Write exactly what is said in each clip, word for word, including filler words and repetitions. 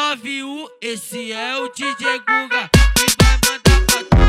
love you, esse é o D J Guga que vai mandar pra tu.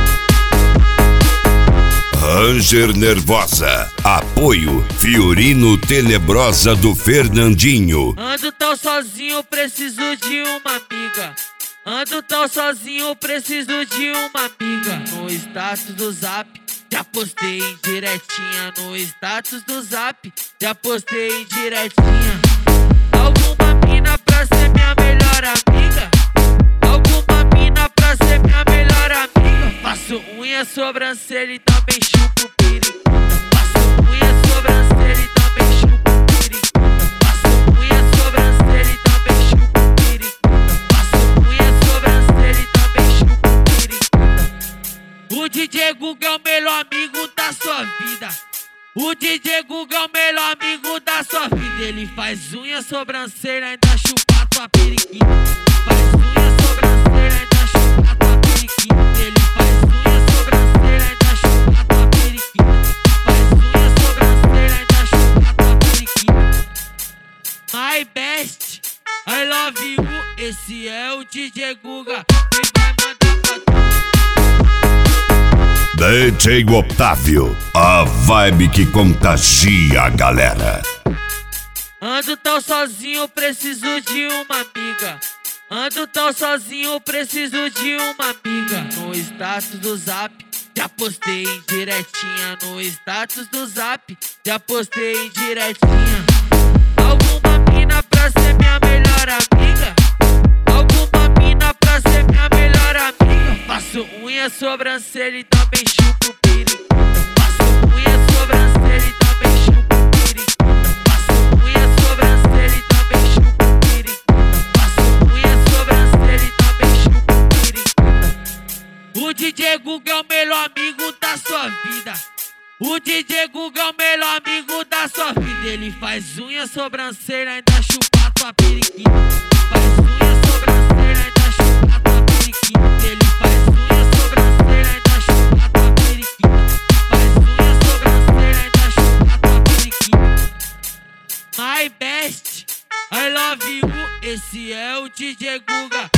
Ranger Nervosa, apoio Fiorino Tenebrosa do Fernandinho. Ando tão sozinho, preciso de uma amiga. Ando tão sozinho, preciso de uma amiga. No status do Zap, já postei em diretinha. No status do Zap, já postei em diretinha. Alguma mina pra ser minha melhor amiga? Alguma mina pra ser minha melhor amiga? Faço unha, sobrancelha e também chupo periquita. Faço unha, sobrancelha e também chupo periquita. Faço unha, sobrancelha e também chupo periquita. Faço unha, sobrancelha e também chupo periquita. O D J Guga é o melhor amigo da sua vida. O D J Guga é o melhor amigo da sua vida. Ele faz unha, sobrancelha, ainda chupa tua periquita. Faz unha, sobrancelha, ainda chupa tua periquita. Ele faz unha, sobrancelha, ainda chupa tua periquita. Faz unha, sobrancelha, ainda chupa tua periquita. My best, I love you, esse é o D J Guga que vai mandar pra tu. D J Otávio, a vibe que contagia a galera. Ando tão sozinho, preciso de uma amiga. Ando tão sozinho, preciso de uma amiga. No status do Zap, já postei em diretinha. No status do Zap, já postei em diretinha. Alguma mina pra ser minha melhor amiga? Alguma mina pra ser minha melhor amiga? Faço unha, sobrancelha e também chupo periquita. Faço unha, sobrancelha e também chupo periquita. Faço unha, sobrancelha e também chupo periquita. Faço unha, sobrancelha e também chupo periquita. O D J Guga é o melhor amigo da sua vida. O D J Guga é o melhor amigo da sua vida. Ele faz unha, sobrancelha, ainda chupa tua periquita. Faz unha, sobrancelha, ainda chupa tua periquita. Ele faz unha, sobrancelha, ainda chupa tua periquita. Faz unha, sobrancelha, ainda chupa tua periquita. My best, I love you, esse é o D J Guga